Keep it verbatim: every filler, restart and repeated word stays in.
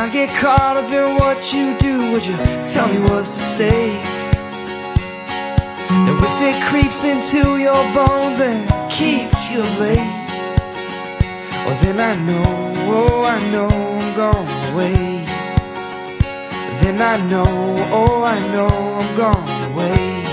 I get caught up in what you do, would you tell me what's at stake? And if it creeps into your bones and keeps you late, well then I know, oh I know I'm gone away. Then I know, oh I know I'm gone away.